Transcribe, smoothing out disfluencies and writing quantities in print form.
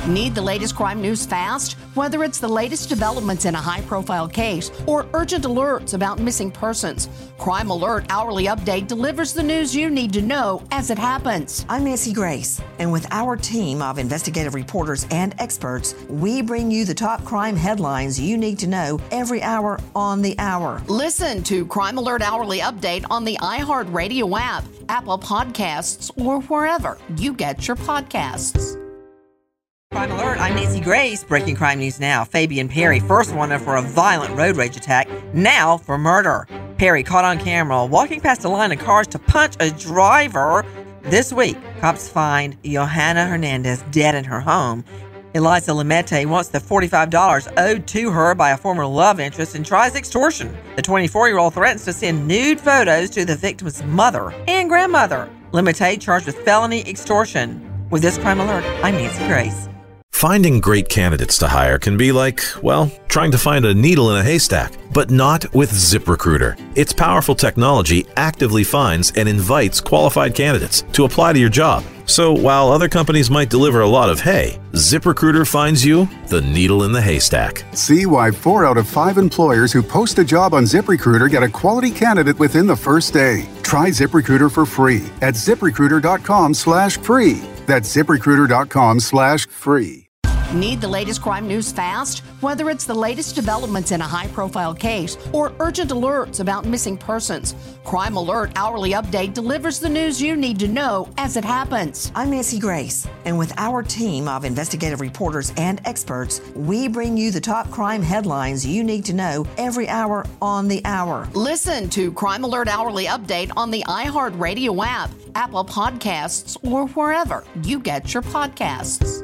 Need the latest crime news fast? Whether it's the latest developments in a high-profile case or urgent alerts about missing persons, Crime Alert Hourly Update delivers the news you need to know as it happens. I'm Nancy Grace, and with our team of investigative reporters and experts, we bring you the top crime headlines you need to know every hour on the hour. Listen to Crime Alert Hourly Update on the iHeartRadio app, Apple Podcasts, or wherever you get your podcasts. Crime Alert, I'm Nancy Grace. Breaking crime news now. Fabian Perry, first wanted for a violent road rage attack, now for murder. Perry caught on camera walking past a line of cars to punch a driver. This week, cops find Johanna Hernandez dead in her home. Eliza Limete wants the $45 owed to her by a former love interest and tries extortion. The 24-year-old threatens to send nude photos to the victim's mother and grandmother. Limete charged with felony extortion. With this Crime Alert, I'm Nancy Grace. Finding great candidates to hire can be like, well, trying to find a needle in a haystack, but not with ZipRecruiter. Its powerful technology actively finds and invites qualified candidates to apply to your job. So while other companies might deliver a lot of hay, ZipRecruiter finds you the needle in the haystack. See why 4 out of 5 employers who post a job on ZipRecruiter get a quality candidate within the first day. Try ZipRecruiter for free at ZipRecruiter.com/free. That's ZipRecruiter.com/free. Need the latest crime news fast? Whether it's the latest developments in a high-profile case or urgent alerts about missing persons, Crime Alert Hourly Update delivers the news you need to know as it happens. I'm Nancy Grace, and with our team of investigative reporters and experts, we bring you the top crime headlines you need to know every hour on the hour. Listen to Crime Alert Hourly Update on the iHeartRadio app, Apple Podcasts, or wherever you get your podcasts.